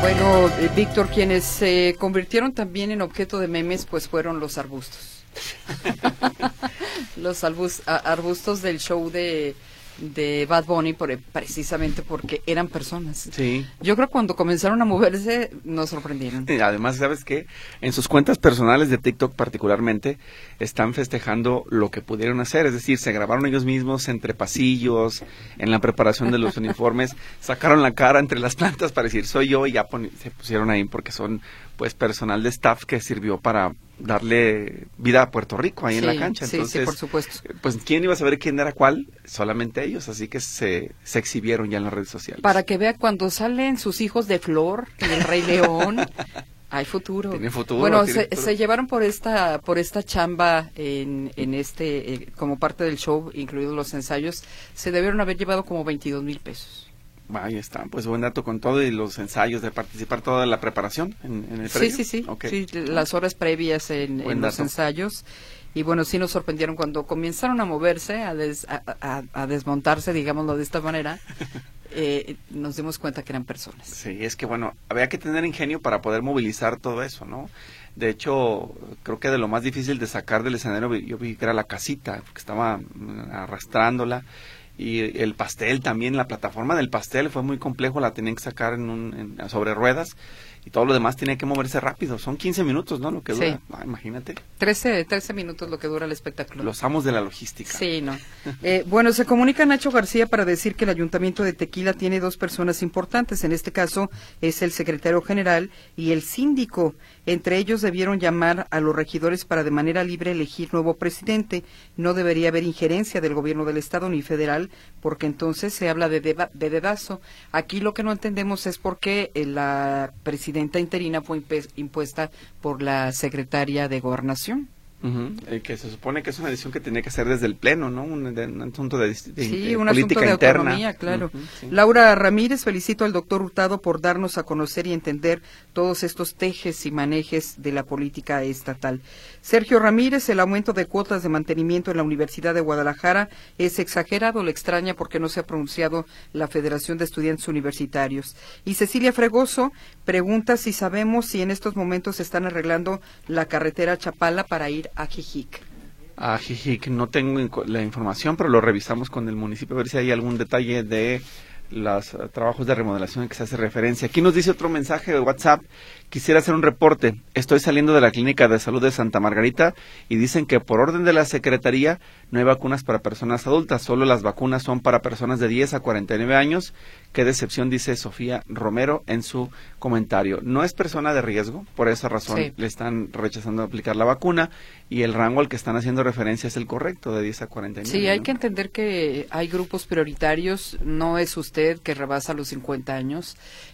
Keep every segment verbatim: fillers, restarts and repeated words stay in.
Bueno, eh, Víctor, quienes se convirtieron también en objeto de memes, pues fueron los arbustos. Los arbus- a- arbustos del show de, de Bad Bunny, por, precisamente porque eran personas. Sí. Yo creo que cuando comenzaron a moverse, nos sorprendieron. Y además, ¿sabes qué? En sus cuentas personales de TikTok particularmente, están festejando lo que pudieron hacer. Es decir, se grabaron ellos mismos entre pasillos, en la preparación de los uniformes, sacaron la cara entre las plantas para decir, soy yo, y ya poni- se pusieron ahí porque son pues personal de staff que sirvió para darle vida a Puerto Rico ahí Sí, en la cancha. sí, Entonces, sí, por supuesto. pues quién iba a saber quién era cuál, solamente ellos, así que se, se exhibieron ya en las redes sociales. Para que vea cuando salen sus hijos de Flor y el Rey León, hay futuro. Tiene futuro, Bueno, tiene se, futuro. se llevaron por esta por esta chamba en, en este eh, como parte del show, incluidos los ensayos, se debieron haber llevado como veintidós mil pesos. Ahí está, pues buen dato con todo y los ensayos de participar, toda la preparación en, en el Sí, previo. sí, sí, Okay. sí, las horas previas en, Buen en los dato. ensayos. Y bueno, sí nos sorprendieron cuando comenzaron a moverse, a, des- a, a- a desmontarse, digámoslo de esta manera, eh, nos dimos cuenta que eran personas. Sí, es que bueno, había que tener ingenio para poder movilizar todo eso, ¿no? De hecho, creo que de lo más difícil de sacar del escenario, vi- yo vi que era la casita, que estaba mm, arrastrándola, y el pastel también, la plataforma del pastel fue muy complejo, la tenían que sacar en un, en- sobre ruedas, y todo lo demás tenía que moverse rápido. Son quince minutos, ¿no? Lo que dura. Sí. Ah, imagínate, trece, trece minutos lo que dura el espectáculo. los amos de la logística. Sí, no. Eh, bueno, se comunica Nacho García para decir que el Ayuntamiento de Tequila tiene dos personas importantes. En este caso es el secretario general y el síndico. Entre ellos debieron llamar a los regidores para de manera libre elegir nuevo presidente. No debería haber injerencia del gobierno del Estado ni federal, porque entonces se habla de, deba- de dedazo. Aquí lo que no entendemos es por qué eh, la presidenta interina fue impe- impuesta por la secretaria de Gobernación. Ujú, eh, que se supone que es una decisión que tenía que hacer desde el pleno, ¿no? Un, de- un asunto de, de- Sí, de un política asunto de interna. autonomía, claro. Ujú, sí. Laura Ramírez, felicito al doctor Hurtado por darnos a conocer y entender todos estos tejes y manejes de la política estatal. Sergio Ramírez, el aumento de cuotas de mantenimiento en la Universidad de Guadalajara es exagerado, le extraña porque no se ha pronunciado la Federación de Estudiantes Universitarios. Y Cecilia Fregoso pregunta si sabemos si en estos momentos se están arreglando la carretera Chapala para ir a Jijic. A Jijic no tengo inco- la información, pero lo revisamos con el municipio a ver si hay algún detalle de los eh, trabajos de remodelación que se hace referencia. Aquí nos dice otro mensaje de WhatsApp. Quisiera hacer un reporte. Estoy saliendo de la Clínica de Salud de Santa Margarita y dicen que por orden de la Secretaría no hay vacunas para personas adultas, solo las vacunas son para personas de diez a cuarenta y nueve años. Qué decepción, dice Sofía Romero en su comentario. No es persona de riesgo, por esa razón Sí. le están rechazando aplicar la vacuna y el rango al que están haciendo referencia es el correcto, de diez a cuarenta y nueve. Sí, hay ¿no? que entender que hay grupos prioritarios, no es usted que rebasa los cincuenta años,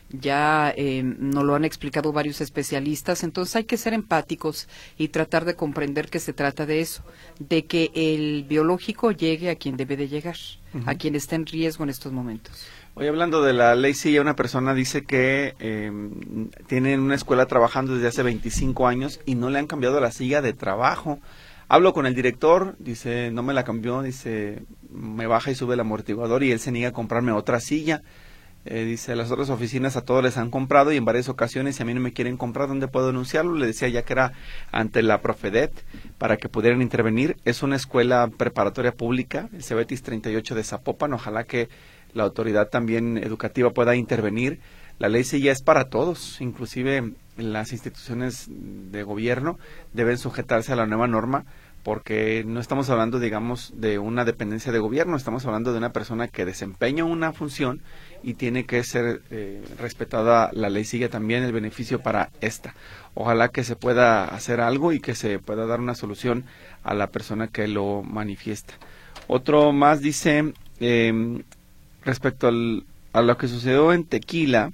ya eh, nos lo han explicado varios especialistas, entonces hay que ser empáticos y tratar de comprender que se trata de eso, de que el biológico llegue a quien debe de llegar, Ujú. a quien está en riesgo en estos momentos. Hoy hablando de la ley silla, una persona dice que eh, tiene en una escuela trabajando desde hace veinticinco años y no le han cambiado la silla de trabajo. Hablo con el director, dice, no me la cambió, dice, me baja y sube el amortiguador y él se niega a comprarme otra silla. Eh, dice, las otras oficinas a todos les han comprado y en varias ocasiones si a mí no me quieren comprar, ¿dónde puedo denunciarlo? Le decía ya que era ante la Profedet para que pudieran intervenir. Es una escuela preparatoria pública, el Cebetis treinta y ocho de Zapopan, ojalá que la autoridad también educativa pueda intervenir. La ley sí ya es para todos, inclusive las instituciones de gobierno deben sujetarse a la nueva norma porque no estamos hablando, digamos, de una dependencia de gobierno, estamos hablando de una persona que desempeña una función y tiene que ser eh, respetada la ley, sigue también el beneficio para esta. Ojalá que se pueda hacer algo y que se pueda dar una solución a la persona que lo manifiesta. Otro más dice, eh, respecto al, a lo que sucedió en Tequila,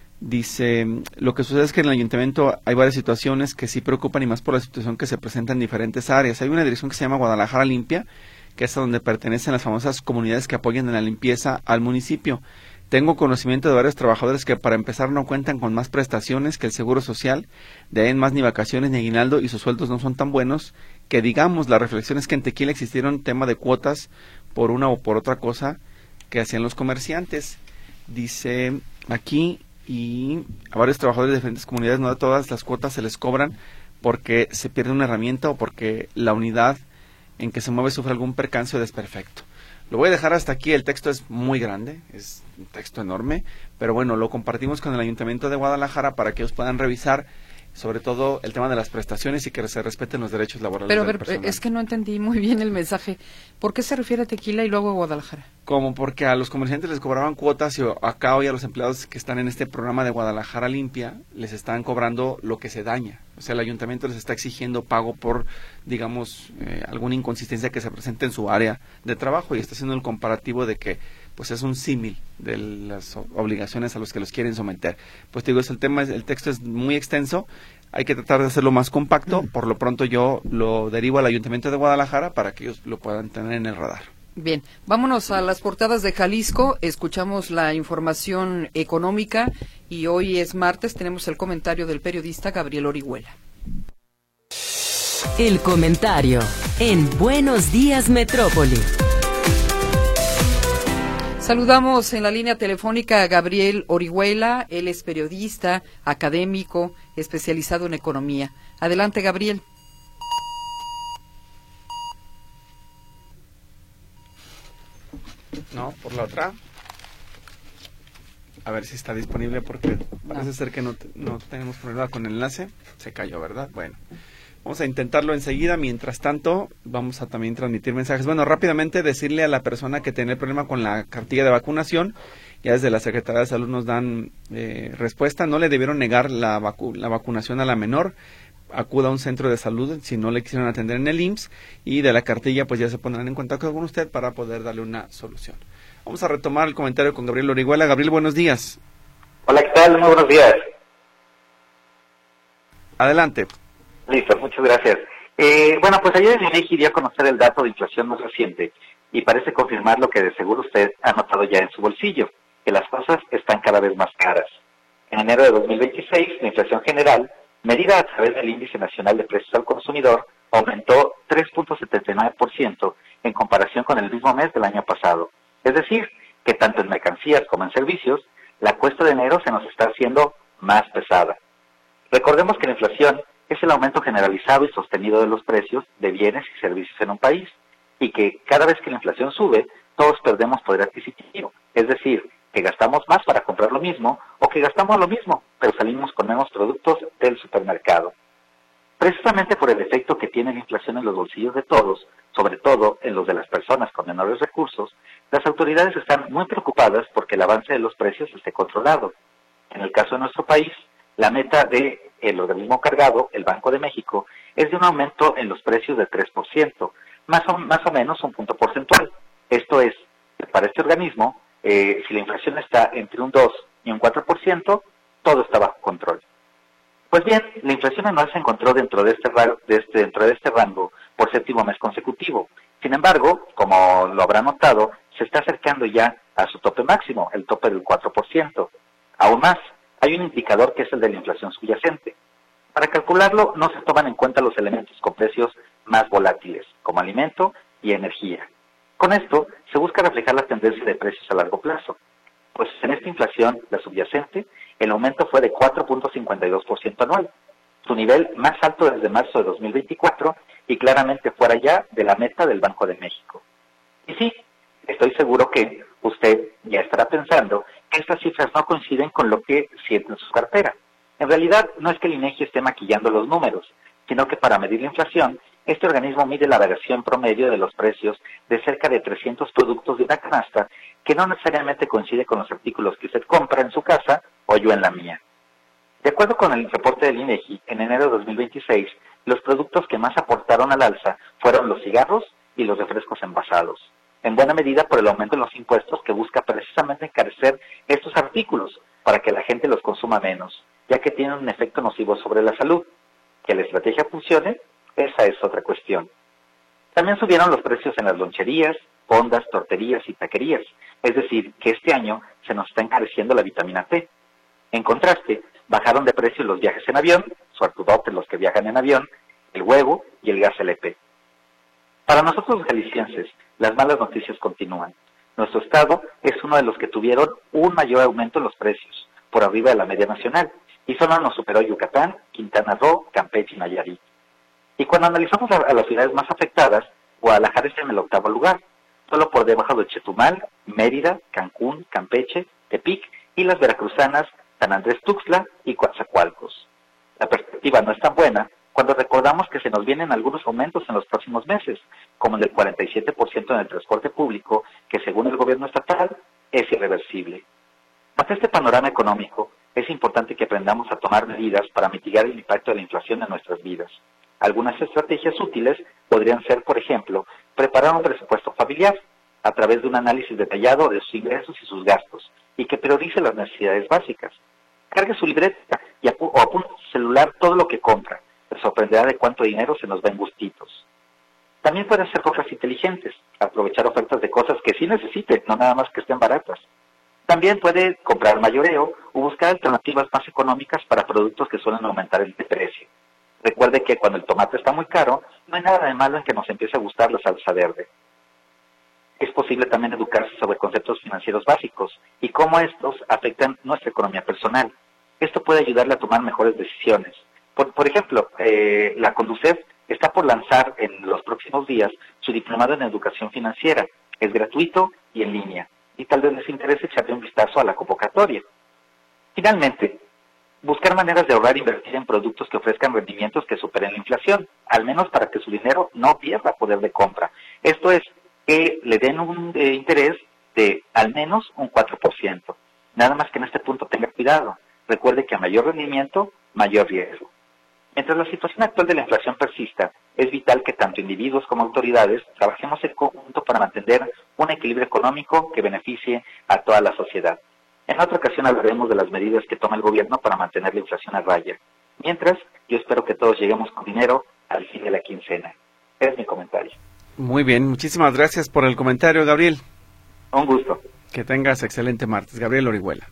dice, lo que sucede es que en el ayuntamiento hay varias situaciones que sí preocupan y más por la situación que se presenta en diferentes áreas. Hay una dirección que se llama Guadalajara Limpia, que es a donde pertenecen las famosas comunidades que apoyan en la limpieza al municipio. Tengo conocimiento de varios trabajadores que para empezar no cuentan con más prestaciones que el Seguro Social, de ahí en más ni vacaciones ni aguinaldo y sus sueldos no son tan buenos, que digamos, la reflexión es que en Tequila existieron tema de cuotas por una o por otra cosa que hacían los comerciantes. Dice aquí, y a varios trabajadores de diferentes comunidades, no a todas las cuotas se les cobran porque se pierde una herramienta o porque la unidad en que se mueve sufre algún percance o desperfecto. Lo voy a dejar hasta aquí, el texto es muy grande, es un texto enorme, pero bueno, lo compartimos con el Ayuntamiento de Guadalajara para que ellos puedan revisar sobre todo el tema de las prestaciones y que se respeten los derechos laborales Pero a del ver, personal. es que no entendí muy bien el mensaje. ¿Por qué se refiere a Tequila y luego a Guadalajara? Como porque a los comerciantes les cobraban cuotas y acá hoy a los empleados que están en este programa de Guadalajara Limpia les están cobrando lo que se daña. O sea, el ayuntamiento les está exigiendo pago por, digamos, eh, alguna inconsistencia que se presente en su área de trabajo y está haciendo el comparativo de que pues es un símil de las obligaciones a los que los quieren someter. Pues te digo, es el tema, el texto es muy extenso, hay que tratar de hacerlo más compacto, por lo pronto yo lo derivo al Ayuntamiento de Guadalajara para que ellos lo puedan tener en el radar. Bien, vámonos a las portadas de Jalisco, escuchamos la información económica y hoy es martes, tenemos el comentario del periodista Gabriel Orihuela. El comentario en Buenos Días Metrópoli. Saludamos en la línea telefónica a Gabriel Orihuela, él es periodista, académico, especializado en economía. Adelante, Gabriel. No, por la otra. A ver si está disponible porque parece no. ser que no, no tenemos problema con el enlace. Se cayó, ¿verdad? Bueno. Vamos a intentarlo enseguida, mientras tanto vamos a también transmitir mensajes. Bueno, rápidamente decirle a la persona que tiene el problema con la cartilla de vacunación, ya desde la Secretaría de Salud nos dan eh, respuesta, no le debieron negar la, vacu la vacunación a la menor, acuda a un centro de salud si no le quisieron atender en el I M S S y de la cartilla pues ya se pondrán en contacto con usted para poder darle una solución. Vamos a retomar el comentario con Gabriel Orihuela. Gabriel, buenos días. Hola, ¿qué tal? Muy buenos días. Adelante. Listo, muchas gracias. Eh, bueno, pues ayer el INEGI dio a conocer el dato de inflación más reciente y parece confirmar lo que de seguro usted ha notado ya en su bolsillo, que las cosas están cada vez más caras. En enero de dos mil veintiséis, la inflación general, medida a través del Índice Nacional de Precios al Consumidor, aumentó tres punto setenta y nueve por ciento en comparación con el mismo mes del año pasado. Es decir, que tanto en mercancías como en servicios, la cuesta de enero se nos está haciendo más pesada. Recordemos que la inflación es el aumento generalizado y sostenido de los precios de bienes y servicios en un país, y que cada vez que la inflación sube, todos perdemos poder adquisitivo, es decir, que gastamos más para comprar lo mismo, o que gastamos lo mismo, pero salimos con menos productos del supermercado. Precisamente por el efecto que tiene la inflación en los bolsillos de todos, sobre todo en los de las personas con menores recursos, las autoridades están muy preocupadas porque el avance de los precios esté controlado. En el caso de nuestro país, la meta del organismo cargado, el Banco de México, es de un aumento en los precios de tres por ciento, más o, más o menos un punto porcentual. Esto es, para este organismo, eh, si la inflación está entre un dos y un cuatro por ciento, todo está bajo control. Pues bien, la inflación anual se encontró dentro de, este, de este, dentro de este rango por séptimo mes consecutivo. Sin embargo, como lo habrá notado, se está acercando ya a su tope máximo, el tope del cuatro por ciento. Aún más, hay un indicador que es el de la inflación subyacente. Para calcularlo, no se toman en cuenta los elementos con precios más volátiles, como alimento y energía. Con esto, se busca reflejar la tendencia de precios a largo plazo. Pues en esta inflación, la subyacente, el aumento fue de cuatro punto cincuenta y dos por ciento anual, su nivel más alto desde marzo de dos mil veinticuatro y claramente fuera ya de la meta del Banco de México. Y sí, estoy seguro que usted ya estará pensando que estas cifras no coinciden con lo que siente en su cartera. En realidad, no es que el INEGI esté maquillando los números, sino que para medir la inflación, este organismo mide la variación promedio de los precios de cerca de trescientos productos de una canasta que no necesariamente coincide con los artículos que usted compra en su casa o yo en la mía. De acuerdo con el reporte del INEGI, en enero de dos mil veintiséis, los productos que más aportaron al alza fueron los cigarros y los refrescos envasados, en buena medida por el aumento en los impuestos que busca precisamente encarecer estos artículos para que la gente los consuma menos, ya que tienen un efecto nocivo sobre la salud. Que la estrategia funcione, esa es otra cuestión. También subieron los precios en las loncherías, fondas, torterías y taquerías, es decir, que este año se nos está encareciendo la vitamina T. En contraste, bajaron de precio los viajes en avión, suertudotes los que viajan en avión, el huevo y el gas L P. Para nosotros los jaliscienses, las malas noticias continúan. Nuestro estado es uno de los que tuvieron un mayor aumento en los precios, por arriba de la media nacional, y solo nos superó Yucatán, Quintana Roo, Campeche y Nayarit. Y cuando analizamos a, a las ciudades más afectadas, Guadalajara está en el octavo lugar, solo por debajo de Chetumal, Mérida, Cancún, Campeche, Tepic y las veracruzanas San Andrés Tuxtla y Coatzacoalcos. La perspectiva no es tan buena cuando recordamos que se nos vienen algunos aumentos en los próximos meses, como el del cuarenta y siete por ciento en el transporte público, que según el gobierno estatal es irreversible. Ante este panorama económico, es importante que aprendamos a tomar medidas para mitigar el impacto de la inflación en nuestras vidas. Algunas estrategias útiles podrían ser, por ejemplo, preparar un presupuesto familiar a través de un análisis detallado de sus ingresos y sus gastos y que priorice las necesidades básicas. Cargue su libreta y apu- o apunte en su celular todo lo que compra. Se sorprenderá de cuánto dinero se nos va en gustitos. También puede hacer compras inteligentes, aprovechar ofertas de cosas que sí necesite, no nada más que estén baratas. También puede comprar mayoreo o buscar alternativas más económicas para productos que suelen aumentar el precio. Recuerde que cuando el tomate está muy caro, no hay nada de malo en que nos empiece a gustar la salsa verde. Es posible también educarse sobre conceptos financieros básicos y cómo estos afectan nuestra economía personal. Esto puede ayudarle a tomar mejores decisiones. Por, por ejemplo, eh, la Conducef está por lanzar en los próximos días su diplomado en educación financiera. Es gratuito y en línea, y tal vez les interese echarle un vistazo a la convocatoria. Finalmente, buscar maneras de ahorrar e invertir en productos que ofrezcan rendimientos que superen la inflación, al menos para que su dinero no pierda poder de compra. Esto es, que le den un eh, interés de al menos un cuatro por ciento. Nada más que en este punto tenga cuidado. Recuerde que a mayor rendimiento, mayor riesgo. Mientras la situación actual de la inflación persista, es vital que tanto individuos como autoridades trabajemos en conjunto para mantener un equilibrio económico que beneficie a toda la sociedad. En otra ocasión hablaremos de las medidas que toma el gobierno para mantener la inflación a raya. Mientras, yo espero que todos lleguemos con dinero al fin de la quincena. Es mi comentario. Muy bien, muchísimas gracias por el comentario, Gabriel. Un gusto. Que tengas excelente martes. Gabriel Orihuela.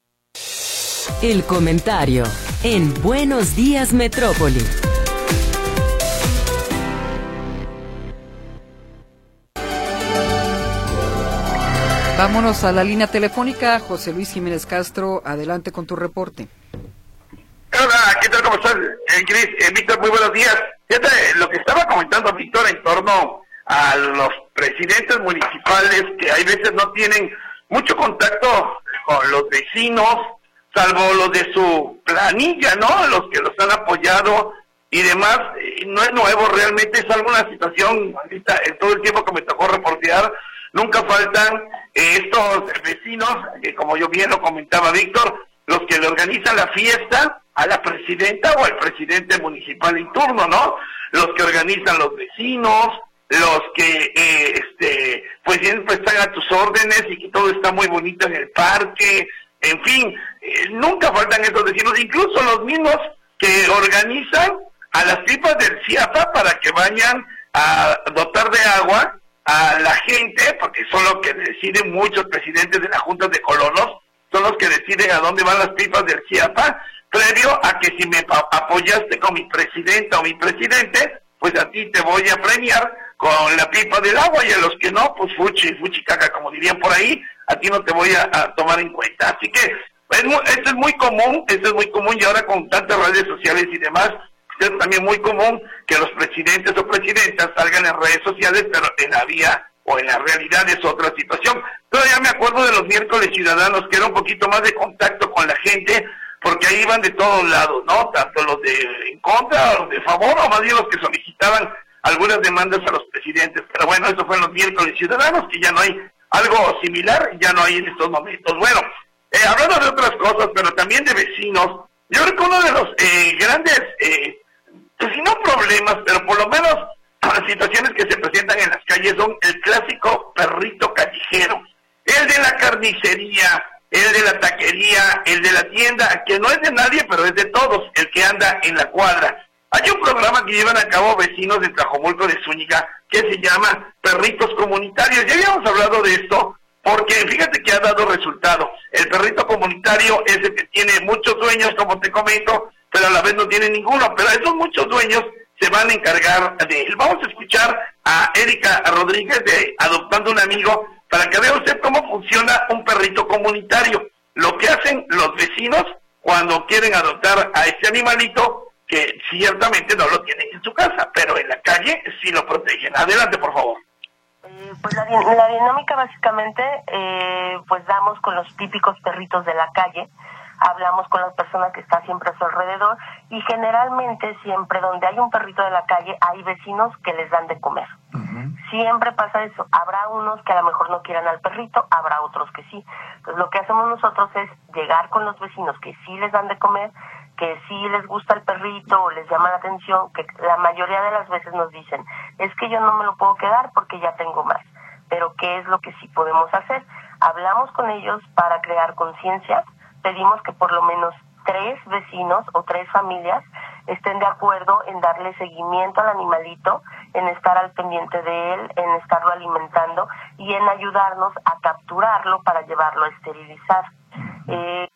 El comentario en Buenos Días Metrópoli. Vámonos a la línea telefónica. José Luis Jiménez Castro, adelante con tu reporte. Hola, ¿qué tal? ¿Cómo estás, eh, Cris? Eh, Víctor, muy buenos días. Fíjate, lo que estaba comentando Víctor en torno a los presidentes municipales que hay veces no tienen mucho contacto con los vecinos, salvo los de su planilla, ¿no? Los que los han apoyado y demás. Eh, no es nuevo, realmente es alguna situación, ahorita, en todo el tiempo que me tocó reportear, nunca faltan eh, estos vecinos, que como yo bien lo comentaba Víctor, los que le organizan la fiesta a la presidenta o al presidente municipal en turno, ¿no? Los que organizan los vecinos, los que eh, este pues siempre están a tus órdenes y que todo está muy bonito en el parque, en fin, eh, nunca faltan esos vecinos, incluso los mismos que organizan a las pipas del CIAPA para que vayan a dotar de agua a la gente, porque son los que deciden muchos presidentes de las juntas de colonos, son los que deciden a dónde van las pipas del CIAPA, previo a que si me apoyaste con mi presidenta o mi presidente, pues a ti te voy a premiar con la pipa del agua, y a los que no, pues fuchi, fuchi caca, como dirían por ahí, a ti no te voy a, a tomar en cuenta. Así que es muy, esto es muy común, esto es muy común, y ahora con tantas redes sociales y demás, es también muy común que los presidentes o presidentas salgan en redes sociales, pero en la vía o en la realidad es otra situación. Todavía me acuerdo de los miércoles ciudadanos, que era un poquito más de contacto con la gente, porque ahí iban de todos lados, ¿no? Tanto los de en contra, los de favor, o más bien los que solicitaban algunas demandas a los presidentes. Pero bueno, eso fue en los miércoles ciudadanos, que ya no hay algo similar, ya no hay en estos momentos. Bueno, eh, hablando de otras cosas, pero también de vecinos, yo creo que uno de los eh, grandes, eh, pues si no problemas, pero por lo menos las situaciones que se presentan en las calles son el clásico perrito callejero, el de la carnicería, el de la taquería, el de la tienda, que no es de nadie, pero es de todos, el que anda en la cuadra. Hay un programa que llevan a cabo vecinos de Tlajomulco de Zúñiga que se llama Perritos Comunitarios. Ya habíamos hablado de esto, porque fíjate que ha dado resultado. El perrito comunitario es el que tiene muchos dueños, como te comento, pero a la vez no tiene ninguno. Pero esos muchos dueños se van a encargar de él. Vamos a escuchar a Erika Rodríguez de Adoptando un Amigo, para que vea usted cómo funciona un perrito comunitario. lo que hacen los vecinos cuando quieren adoptar a este animalito que ciertamente no lo tienen en su casa, pero en la calle sí lo protegen. Adelante, por favor. Eh, pues la, la dinámica básicamente, eh, pues damos con los típicos perritos de la calle, hablamos con las personas que están siempre a su alrededor y generalmente siempre donde hay un perrito de la calle hay vecinos que les dan de comer. Uh-huh. Siempre pasa eso. Habrá unos que a lo mejor no quieran al perrito, habrá otros que sí. Entonces lo que hacemos nosotros es llegar con los vecinos que sí les dan de comer, que sí les gusta el perrito o les llama la atención, que la mayoría de las veces nos dicen, es que yo no me lo puedo quedar porque ya tengo más. Pero ¿qué es lo que sí podemos hacer? Hablamos con ellos para crear conciencia. Pedimos que por lo menos tres vecinos o tres familias estén de acuerdo en darle seguimiento al animalito, en estar al pendiente de él, en estarlo alimentando y en ayudarnos a capturarlo para llevarlo a esterilizar. Eh...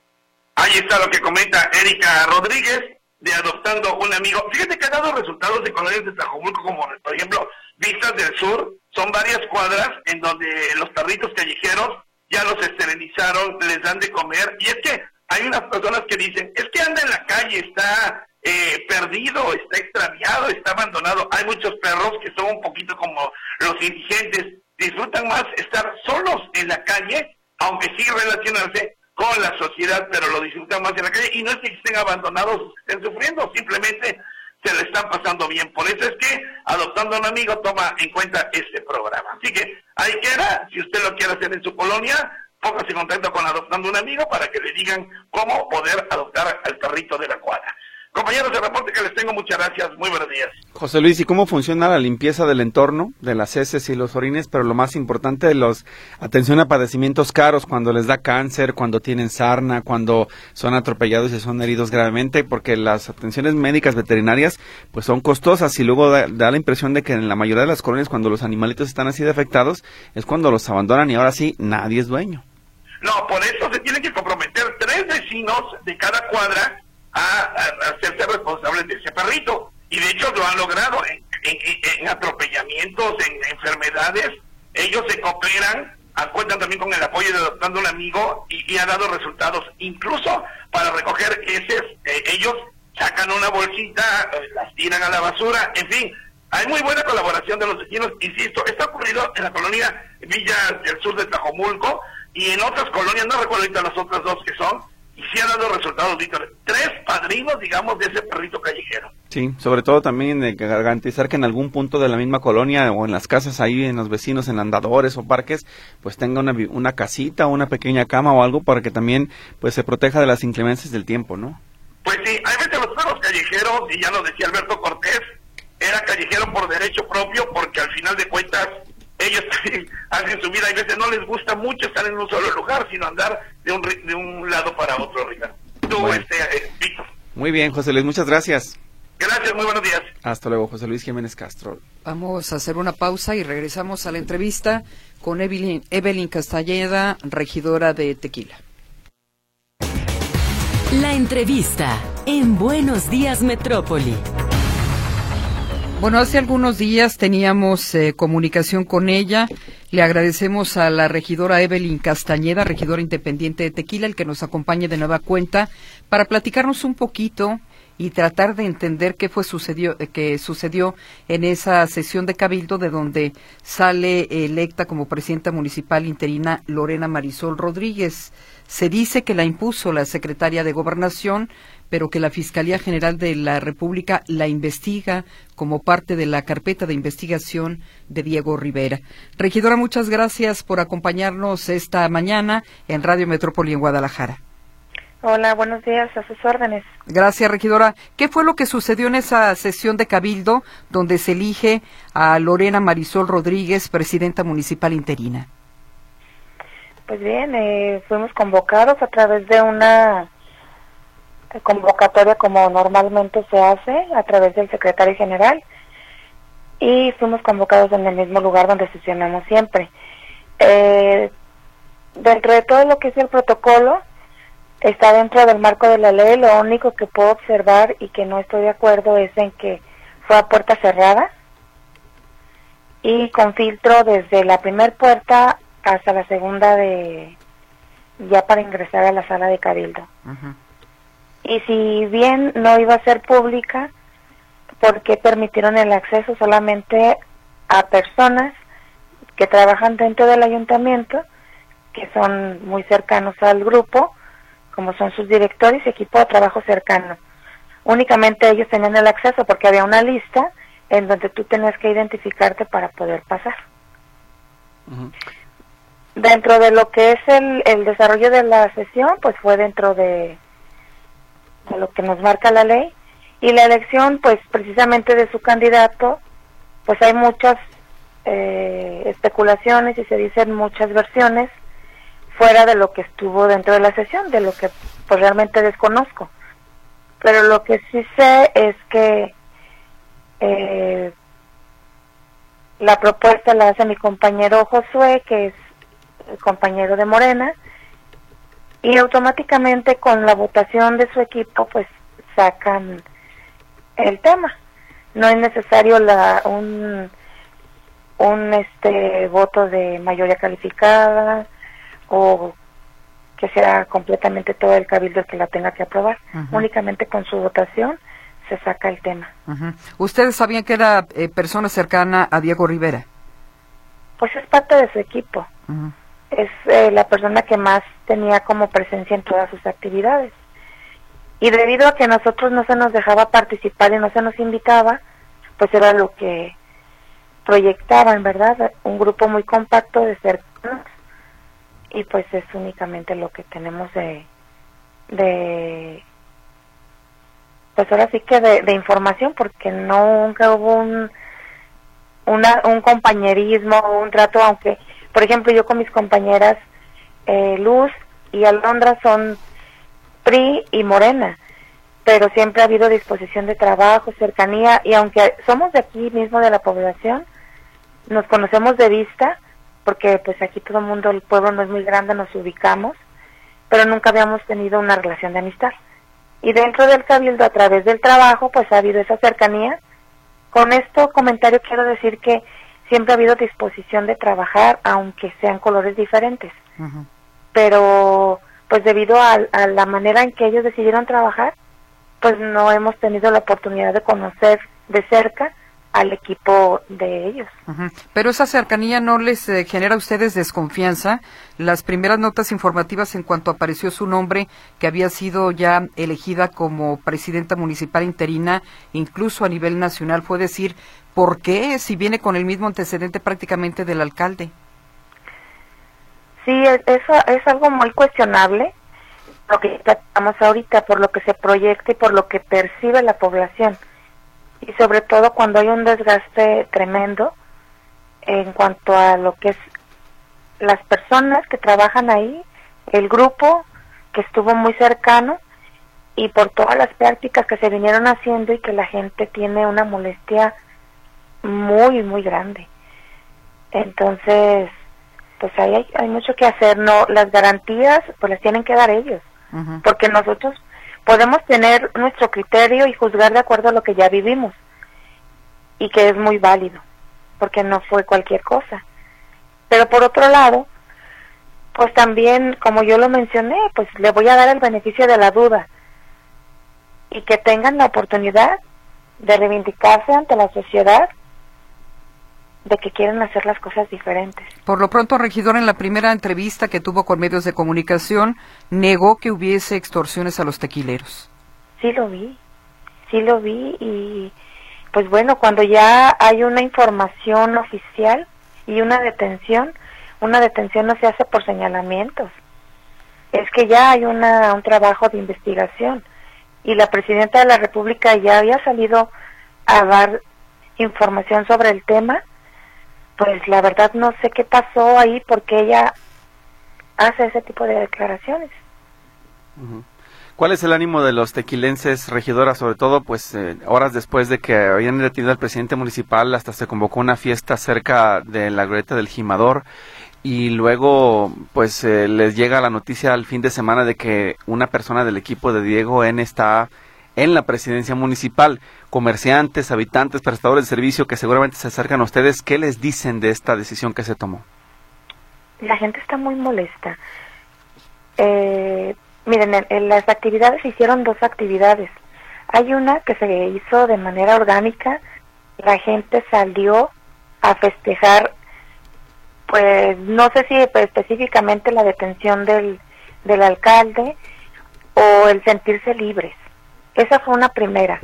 Ahí está lo que comenta Erika Rodríguez de Adoptando un Amigo. Fíjate que ha dado resultados de colonias de Tlajomulco, como por ejemplo Vistas del Sur. Son varias cuadras en donde los perritos callejeros ya los esterilizaron, les dan de comer, y es que hay unas personas que dicen, es que anda en la calle, está eh, perdido, está extraviado, está abandonado. Hay muchos perros que son un poquito como los indigentes, disfrutan más estar solos en la calle, aunque sí relacionarse con la sociedad, pero lo disfrutan más en la calle, y no es que estén abandonados, estén sufriendo, simplemente se le están pasando bien. Por eso es que Adoptando a un Amigo toma en cuenta este programa. Así que ahí queda, si usted lo quiere hacer en su colonia, póngase en contacto con Adoptando un Amigo para que le digan cómo poder adoptar al perrito de la cuadra. Compañeros de reporte que les tengo, muchas gracias, muy buenos días. José Luis, ¿y cómo funciona la limpieza del entorno, de las heces y los orines, pero lo más importante, de los atención a padecimientos caros, cuando les da cáncer, cuando tienen sarna, cuando son atropellados y son heridos gravemente, porque las atenciones médicas veterinarias pues son costosas y luego da, da la impresión de que en la mayoría de las colonias cuando los animalitos están así de afectados es cuando los abandonan y ahora sí nadie es dueño? No, por eso se tienen que comprometer tres vecinos de cada cuadra A, a, a hacerse responsables de ese perrito, y de hecho lo han logrado en, en, en atropellamientos, en enfermedades. Ellos se cooperan, cuentan también con el apoyo de Adoptando un Amigo y, y ha dado resultados, incluso para recoger heces. Eh, ellos sacan una bolsita, eh, las tiran a la basura, en fin, hay muy buena colaboración de los vecinos. Insisto, esto ha ocurrido en la colonia Villas del Sur de Tlajomulco y en otras colonias, no recuerdo ahorita las otras dos que son, y sí ha dado resultados, Víctor. Tres padrinos, digamos, de ese perrito callejero. Sí, sobre todo también de garantizar que en algún punto de la misma colonia o en las casas ahí, en los vecinos, en andadores o parques, pues tenga una, una casita o una pequeña cama o algo para que también pues se proteja de las inclemencias del tiempo, ¿no? Pues sí, hay veces los perros callejeros, y ya lo decía Alberto Cortés, era callejero por derecho propio, porque al final de cuentas ellos hacen su vida, y a veces no les gusta mucho estar en un solo lugar, sino andar de un de un lado para otro, Ricardo. Tú, bueno. este, eh, Víctor. Muy bien, José Luis, muchas gracias. Gracias, muy buenos días. Hasta luego, José Luis Jiménez Castro. Vamos a hacer una pausa y regresamos a la entrevista con Evelyn, Evelyn Castañeda, regidora de Tequila. La entrevista en Buenos Días Metrópoli. Bueno, hace algunos días teníamos eh, comunicación con ella. Le agradecemos a la regidora Evelyn Castañeda, regidora independiente de Tequila, el que nos acompañe de nueva cuenta para platicarnos un poquito y tratar de entender qué fue sucedió, qué sucedió en esa sesión de Cabildo, de donde sale electa como presidenta municipal interina Lorena Marisol Rodríguez. Se dice que la impuso la secretaria de Gobernación, pero que la Fiscalía General de la República la investiga como parte de la carpeta de investigación de Diego Rivera. Regidora, muchas gracias por acompañarnos esta mañana en Radio Metrópoli en Guadalajara. Hola, buenos días, a sus órdenes. Gracias, regidora. ¿Qué fue lo que sucedió en esa sesión de Cabildo donde se elige a Lorena Marisol Rodríguez, presidenta municipal interina? Pues bien, eh, fuimos convocados a través de una convocatoria como normalmente se hace, a través del secretario general, y fuimos convocados en el mismo lugar donde sesionamos siempre. Eh, dentro de todo lo que es el protocolo, está dentro del marco de la ley. Lo único que puedo observar y que no estoy de acuerdo es en que fue a puerta cerrada y con filtro desde la primer puerta hasta la segunda de, ya para ingresar a la sala de cabildo. Uh-huh. Y si bien no iba a ser pública, ¿por qué permitieron el acceso solamente a personas que trabajan dentro del ayuntamiento, que son muy cercanos al grupo, como son sus directores y equipo de trabajo cercano? Únicamente ellos tenían el acceso porque había una lista en donde tú tenías que identificarte para poder pasar. Uh-huh. Dentro de lo que es el, el desarrollo de la sesión, pues fue dentro de, de lo que nos marca la ley, y la elección, pues precisamente de su candidato, pues hay muchas eh, especulaciones y se dicen muchas versiones fuera de lo que estuvo dentro de la sesión, de lo que pues realmente desconozco. Pero lo que sí sé es que eh, la propuesta la hace mi compañero Josué, que es el compañero de Morena, y automáticamente con la votación de su equipo pues sacan el tema. No es necesario la un un este voto de mayoría calificada o que sea completamente todo el cabildo el que la tenga que aprobar. Uh-huh. Únicamente con su votación se saca el tema. Uh-huh. ¿Ustedes sabían que era eh, persona cercana a Diego Rivera? Pues es parte de su equipo. Uh-huh. Es eh, la persona que más tenía como presencia en todas sus actividades. Y debido a que nosotros no se nos dejaba participar y no se nos invitaba, pues era lo que proyectaban, ¿verdad? Un grupo muy compacto de cercanos, y pues es únicamente lo que tenemos de, de pues ahora sí que de, de información, porque nunca hubo un, una, un compañerismo, un trato, aunque, por ejemplo, yo con mis compañeras eh, Luz y Alondra son P R I y Morena, pero siempre ha habido disposición de trabajo, cercanía, y aunque somos de aquí mismo de la población, nos conocemos de vista, porque pues aquí todo el mundo, el pueblo no es muy grande, nos ubicamos, pero nunca habíamos tenido una relación de amistad. Y dentro del cabildo, a través del trabajo, pues ha habido esa cercanía. Con este comentario quiero decir que siempre ha habido disposición de trabajar, aunque sean colores diferentes. Uh-huh. Pero pues debido a, a la manera en que ellos decidieron trabajar, pues no hemos tenido la oportunidad de conocer de cerca al equipo de ellos. Uh-huh. Pero esa cercanía no les eh, genera a ustedes desconfianza. Las primeras notas informativas en cuanto apareció su nombre, que había sido ya elegida como presidenta municipal interina, incluso a nivel nacional, fue decir, ¿por qué? Si viene con el mismo antecedente prácticamente del alcalde. Sí, eso es algo muy cuestionable, lo que tratamos ahorita, por lo que se proyecta y por lo que percibe la población. Y sobre todo cuando hay un desgaste tremendo en cuanto a lo que es las personas que trabajan ahí, el grupo que estuvo muy cercano, y por todas las prácticas que se vinieron haciendo y que la gente tiene una molestia muy, muy grande. Entonces, pues ahí hay, hay mucho que hacer. No, las garantías pues las tienen que dar ellos, uh-huh. porque nosotros podemos tener nuestro criterio y juzgar de acuerdo a lo que ya vivimos, y que es muy válido, porque no fue cualquier cosa. Pero por otro lado, pues también, como yo lo mencioné, pues le voy a dar el beneficio de la duda, y que tengan la oportunidad de reivindicarse ante la sociedad de que quieren hacer las cosas diferentes. Por lo pronto, regidor, en la primera entrevista que tuvo con medios de comunicación, negó que hubiese extorsiones a los tequileros. Sí lo vi, sí lo vi, y pues bueno, cuando ya hay una información oficial y una detención, una detención no se hace por señalamientos, es que ya hay una un trabajo de investigación, y la presidenta de la República ya había salido a dar información sobre el tema. Pues la verdad no sé qué pasó ahí, porque ella hace ese tipo de declaraciones. Uh-huh. ¿Cuál es el ánimo de los tequilenses, regidora? Sobre todo, pues, eh, horas después de que habían detenido al presidente municipal, hasta se convocó una fiesta cerca de la glorieta del Jimador, y luego, pues, eh, les llega la noticia al fin de semana de que una persona del equipo de Diego N. está en la presidencia municipal. Comerciantes, habitantes, prestadores de servicio que seguramente se acercan a ustedes, ¿qué les dicen de esta decisión que se tomó? La gente está muy molesta. eh, miren, en, en las actividades se hicieron dos actividades. Hay una que se hizo de manera orgánica, la gente salió a festejar, pues no sé si pues, específicamente la detención del, del alcalde o el sentirse libres. Esa fue una primera.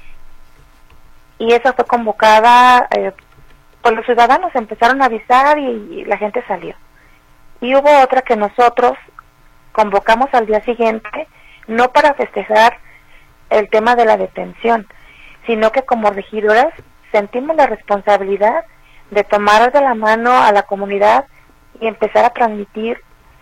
Y esa fue convocada, eh, pues los ciudadanos empezaron a avisar y, y la gente salió. Y hubo otra que nosotros convocamos al día siguiente, no para festejar el tema de la detención, sino que como regidoras sentimos la responsabilidad de tomar de la mano a la comunidad y empezar a transmitir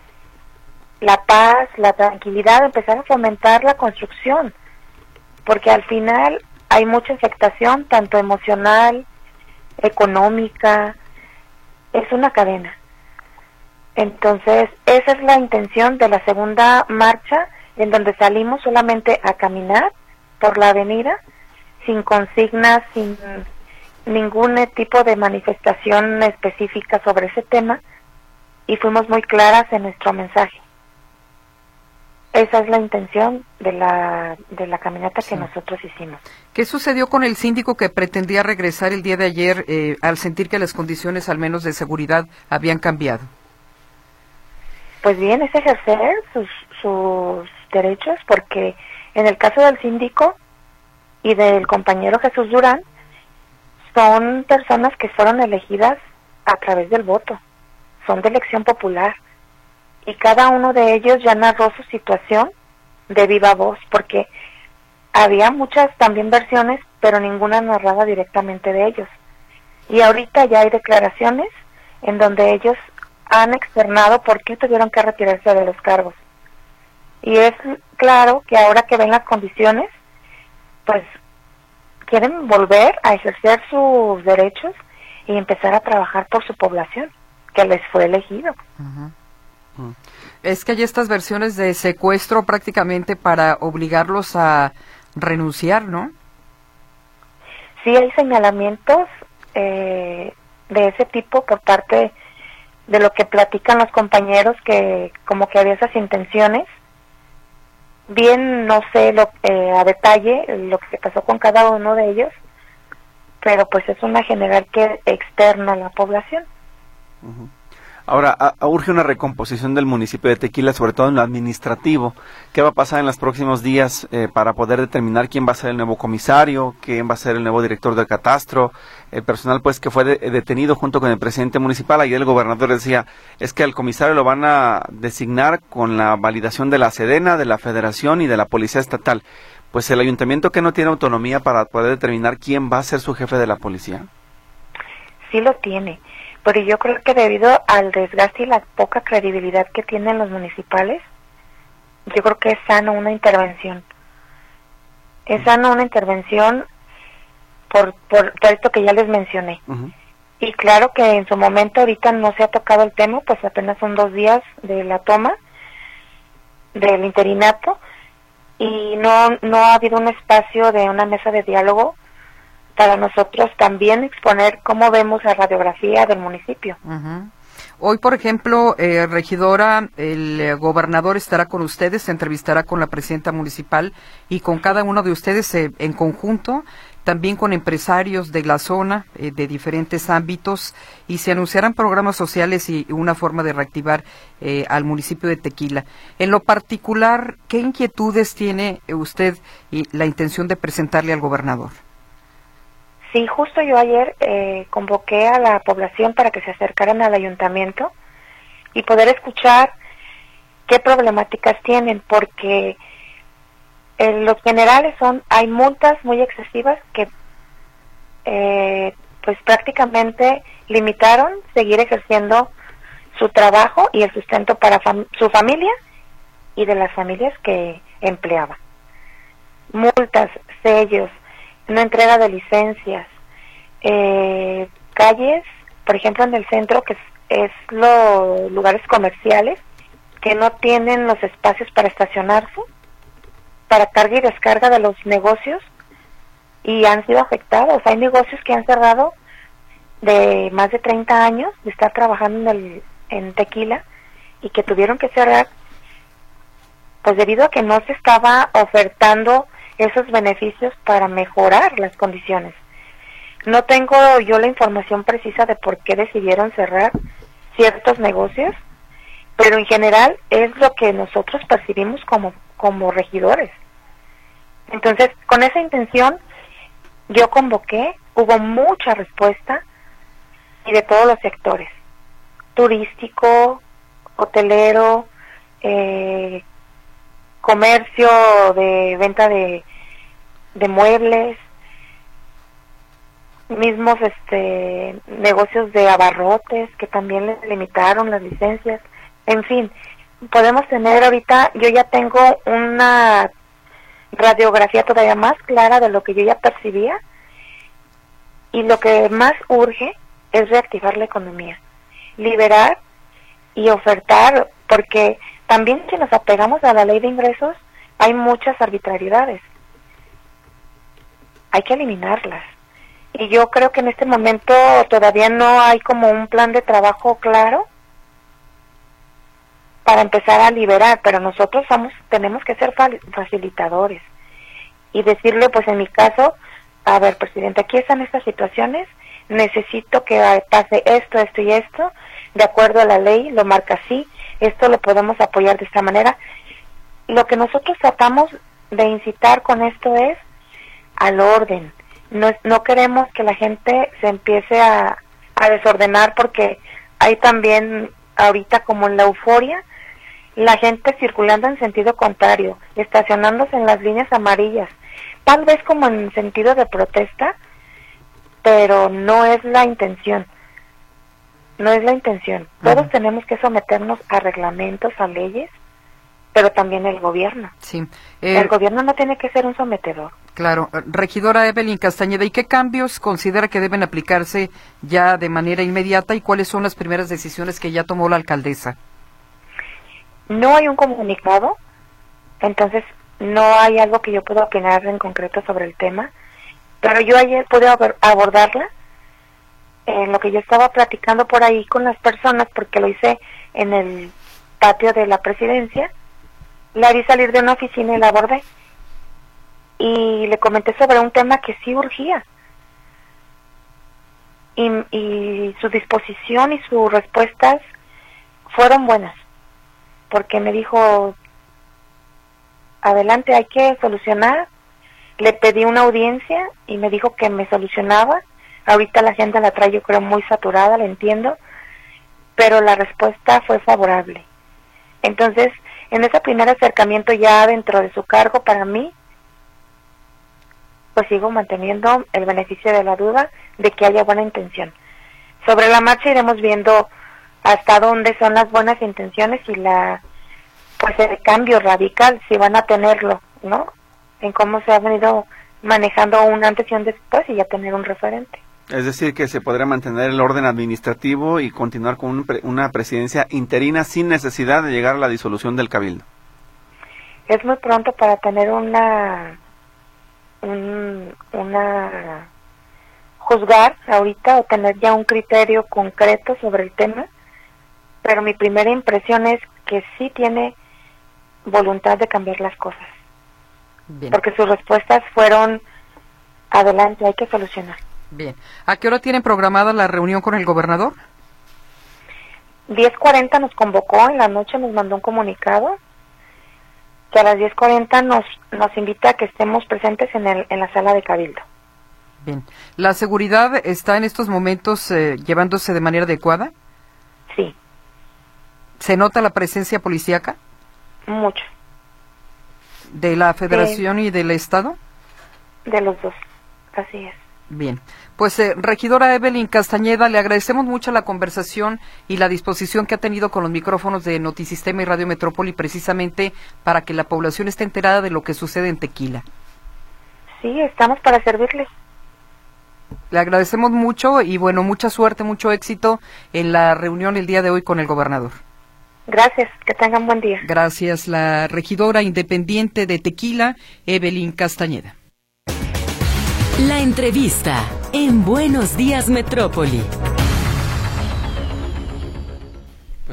la paz, la tranquilidad, empezar a fomentar la construcción, porque al final hay mucha afectación, tanto emocional, económica, es una cadena. Entonces, esa es la intención de la segunda marcha, en donde salimos solamente a caminar por la avenida, sin consignas, sin ningún tipo de manifestación específica sobre ese tema, y fuimos muy claras en nuestro mensaje. Esa es la intención de la de la caminata que sí. nosotros hicimos. ¿Qué sucedió con el síndico que pretendía regresar el día de ayer eh, al sentir que las condiciones, al menos de seguridad, habían cambiado? Pues bien, es ejercer sus, sus derechos, porque en el caso del síndico y del compañero Jesús Durán, son personas que fueron elegidas a través del voto, son de elección popular, y cada uno de ellos ya narró su situación de viva voz, porque había muchas también versiones, pero ninguna narrada directamente de ellos. Y ahorita ya hay declaraciones en donde ellos han externado por qué tuvieron que retirarse de los cargos. Y es claro que ahora que ven las condiciones, pues quieren volver a ejercer sus derechos y empezar a trabajar por su población, que les fue elegido. Uh-huh. Uh-huh. Es que hay estas versiones de secuestro prácticamente para obligarlos a renunciar, ¿no? Sí, hay señalamientos eh, de ese tipo por parte de lo que platican los compañeros, que como que había esas intenciones. Bien, no sé lo, eh, a detalle lo que pasó con cada uno de ellos, pero pues es una general que externa a la población. Uh-huh. Ahora, a, a urge una recomposición del municipio de Tequila, sobre todo en lo administrativo. ¿Qué va a pasar en los próximos días eh, para poder determinar quién va a ser el nuevo comisario, quién va a ser el nuevo director del catastro, el personal pues que fue de, detenido junto con el presidente municipal? Ayer el gobernador decía, es que al comisario lo van a designar con la validación de la Sedena, de la Federación y de la Policía Estatal. Pues el ayuntamiento, que no tiene autonomía para poder determinar quién va a ser su jefe de la policía. Sí lo tiene. Pero yo creo que debido al desgaste y la poca credibilidad que tienen los municipales, yo creo que es sano una intervención. Es sano una intervención por, por, por esto que ya les mencioné. Uh-huh. Y claro que en su momento ahorita no se ha tocado el tema, pues apenas son dos días de la toma del interinato, y no, no ha habido un espacio de una mesa de diálogo para nosotros también exponer cómo vemos la radiografía del municipio. Uh-huh. Hoy, por ejemplo, eh, regidora, el eh, gobernador estará con ustedes, se entrevistará con la presidenta municipal y con cada uno de ustedes eh, en conjunto, también con empresarios de la zona, eh, de diferentes ámbitos, y se anunciarán programas sociales y una forma de reactivar eh, al municipio de Tequila. En lo particular, ¿qué inquietudes tiene usted y la intención de presentarle al gobernador? Sí, justo yo ayer eh, convoqué a la población para que se acercaran al ayuntamiento y poder escuchar qué problemáticas tienen, porque eh, los generales son, hay multas muy excesivas que eh, pues prácticamente limitaron seguir ejerciendo su trabajo y el sustento para fam- su familia y de las familias que empleaba. Multas, sellos, no entrega de licencias, eh, calles, por ejemplo en el centro, que es, es los lugares comerciales que no tienen los espacios para estacionarse, para carga y descarga de los negocios, y han sido afectados. Hay negocios que han cerrado de más de treinta años de estar trabajando en, el, en Tequila y que tuvieron que cerrar pues debido a que no se estaba ofertando esos beneficios para mejorar las condiciones. No tengo yo la información precisa de por qué decidieron cerrar ciertos negocios, pero en general es lo que nosotros percibimos como, como regidores. Entonces, con esa intención, yo convoqué, hubo mucha respuesta, y de todos los sectores, turístico, hotelero, eh, comercio de venta de, de muebles, mismos este negocios de abarrotes que también les limitaron las licencias. En fin, podemos tener ahorita, yo ya tengo una radiografía todavía más clara de lo que yo ya percibía, y lo que más urge es reactivar la economía, liberar y ofertar, porque también si nos apegamos a la ley de ingresos, hay muchas arbitrariedades. Hay que eliminarlas. Y yo creo que en este momento todavía no hay como un plan de trabajo claro para empezar a liberar, pero nosotros somos, tenemos que ser facilitadores y decirle, pues en mi caso, a ver, presidente, aquí están estas situaciones, necesito que pase esto, esto y esto, de acuerdo a la ley, lo marca así, esto lo podemos apoyar de esta manera. Lo que nosotros tratamos de incitar con esto es al orden. No, no queremos que la gente se empiece a, a desordenar, porque hay también ahorita, como en la euforia, la gente circulando en sentido contrario, estacionándose en las líneas amarillas, tal vez como en sentido de protesta, pero no es la intención. No es la intención. Todos uh-huh. tenemos que someternos a reglamentos, a leyes, pero también el gobierno. Sí. Eh, el gobierno no tiene que ser un sometedor. Claro. Regidora Evelyn Castañeda, ¿y qué cambios considera que deben aplicarse ya de manera inmediata y cuáles son las primeras decisiones que ya tomó la alcaldesa? No hay un comunicado, entonces no hay algo que yo pueda opinar en concreto sobre el tema, pero yo ayer pude abordarla en lo que yo estaba platicando por ahí con las personas, porque lo hice en el patio de la presidencia. La vi salir de una oficina y la abordé y le comenté sobre un tema que sí urgía, y, y su disposición y sus respuestas fueron buenas, porque me dijo, adelante, hay que solucionar. Le pedí una audiencia y me dijo que me solucionaba. Ahorita la agenda la trae, yo creo, muy saturada, la entiendo, pero la respuesta fue favorable. Entonces, en ese primer acercamiento ya dentro de su cargo, para mí, pues sigo manteniendo el beneficio de la duda de que haya buena intención. Sobre la marcha iremos viendo hasta dónde son las buenas intenciones y la, pues el cambio radical, si van a tenerlo, ¿no? En cómo se ha venido manejando un antes y un después, y ya tener un referente. Es decir, que se podrá mantener el orden administrativo y continuar con un pre- una presidencia interina sin necesidad de llegar a la disolución del Cabildo. Es muy pronto para tener una, un, una, juzgar ahorita o tener ya un criterio concreto sobre el tema, pero mi primera impresión es que sí tiene voluntad de cambiar las cosas. Bien. Porque sus respuestas fueron, adelante, hay que solucionar. Bien. ¿A qué hora tienen programada la reunión con el gobernador? diez cuarenta nos convocó, en la noche nos mandó un comunicado que a las diez cuarenta nos nos invita a que estemos presentes en el en la sala de Cabildo. Bien. ¿La seguridad está en estos momentos eh, llevándose de manera adecuada? Sí. ¿Se nota la presencia policíaca? Mucho. ¿De la Federación sí. y del Estado? De los dos, así es. Bien, pues eh, regidora Evelyn Castañeda, le agradecemos mucho la conversación y la disposición que ha tenido con los micrófonos de Notisistema y Radio Metrópoli, precisamente para que la población esté enterada de lo que sucede en Tequila. Sí, estamos para servirles. Le agradecemos mucho y bueno, mucha suerte, mucho éxito en la reunión el día de hoy con el gobernador. Gracias, que tengan buen día. Gracias, la regidora independiente de Tequila, Evelyn Castañeda. La entrevista en Buenos Días Metrópoli. Pues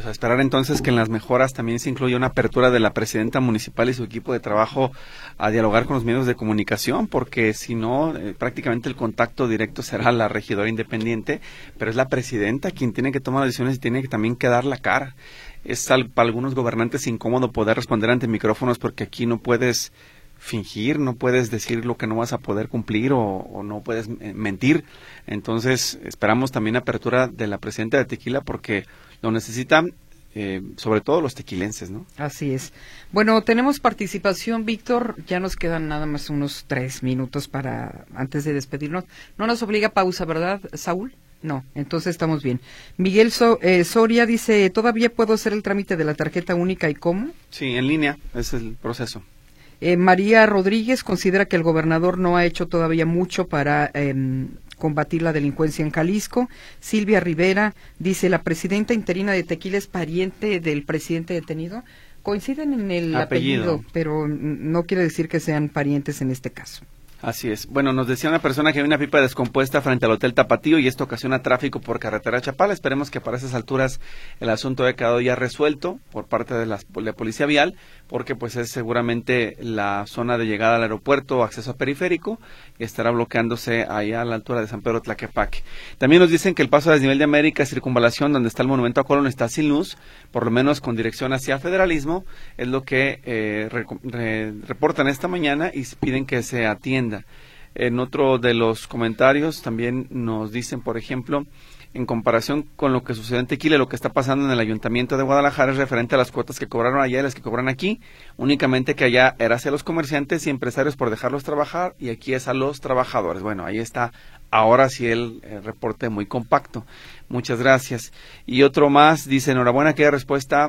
Pues a esperar entonces que en las mejoras también se incluya una apertura de la presidenta municipal y su equipo de trabajo a dialogar con los medios de comunicación, porque si no, eh, prácticamente el contacto directo será la regidora independiente, pero es la presidenta quien tiene que tomar las decisiones y tiene que también que dar la cara. Es al, para algunos gobernantes incómodo poder responder ante micrófonos porque aquí no puedes fingir, no puedes decir lo que no vas a poder cumplir o, o no puedes mentir. Entonces esperamos también apertura de la presidenta de Tequila porque lo necesitan, eh, sobre todo los tequilenses, ¿no? Así es. Bueno, tenemos participación, Víctor. Ya nos quedan nada más unos tres minutos para antes de despedirnos. No nos obliga pausa, ¿verdad, Saúl? No, entonces estamos bien. Miguel so, eh, Soria dice, ¿todavía puedo hacer el trámite de la tarjeta única y cómo? Sí, en línea, es el proceso. Eh, María Rodríguez considera que el gobernador no ha hecho todavía mucho para eh, combatir la delincuencia en Jalisco. Silvia Rivera dice, ¿la presidenta interina de Tequila es pariente del presidente detenido? Coinciden en el apellido, apellido pero no quiere decir que sean parientes en este caso. Así es. Bueno, nos decía una persona que hay una pipa descompuesta frente al Hotel Tapatío y esto ocasiona tráfico por carretera Chapala. Esperemos que para esas alturas el asunto haya quedado ya resuelto por parte de la, de la Policía Vial, porque pues es seguramente la zona de llegada al aeropuerto o acceso a periférico y estará bloqueándose allá a la altura de San Pedro Tlaquepaque. También nos dicen que el paso a desnivel de América, circunvalación donde está el monumento a Colón, está sin luz, por lo menos con dirección hacia Federalismo, es lo que eh, re, re, reportan esta mañana y piden que se atienda. En otro de los comentarios también nos dicen, por ejemplo, en comparación con lo que sucedió en Tequila, lo que está pasando en el Ayuntamiento de Guadalajara es referente a las cuotas que cobraron allá y las que cobran aquí, únicamente que allá era hacia los comerciantes y empresarios por dejarlos trabajar y aquí es a los trabajadores. Bueno, ahí está ahora sí el, el reporte muy compacto. Muchas gracias. Y otro más dice, enhorabuena que haya respuesta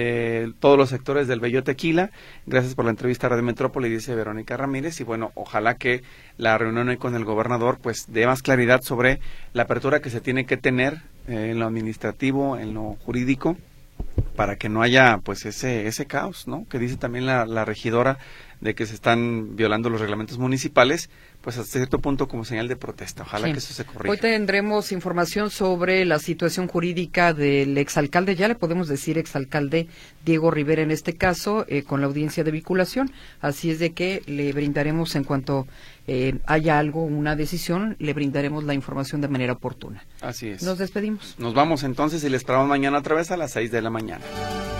de todos los sectores del Bello Tequila. Gracias por la entrevista a Radio Metrópoli, dice Verónica Ramírez. Y bueno, ojalá que la reunión hoy con el gobernador pues dé más claridad sobre la apertura que se tiene que tener eh, en lo administrativo, en lo jurídico, para que no haya pues ese ese caos, ¿no? Que dice también la, la regidora de que se están violando los reglamentos municipales, pues hasta cierto punto como señal de protesta. Ojalá sí. que eso se corrija. Hoy tendremos información sobre la situación jurídica del exalcalde, ya le podemos decir exalcalde Diego Rivera en este caso, eh, con la audiencia de vinculación, así es de que le brindaremos en cuanto eh, haya algo, una decisión, le brindaremos la información de manera oportuna. Así es. Nos despedimos. Nos vamos entonces y les esperamos mañana otra vez a las seis de la mañana.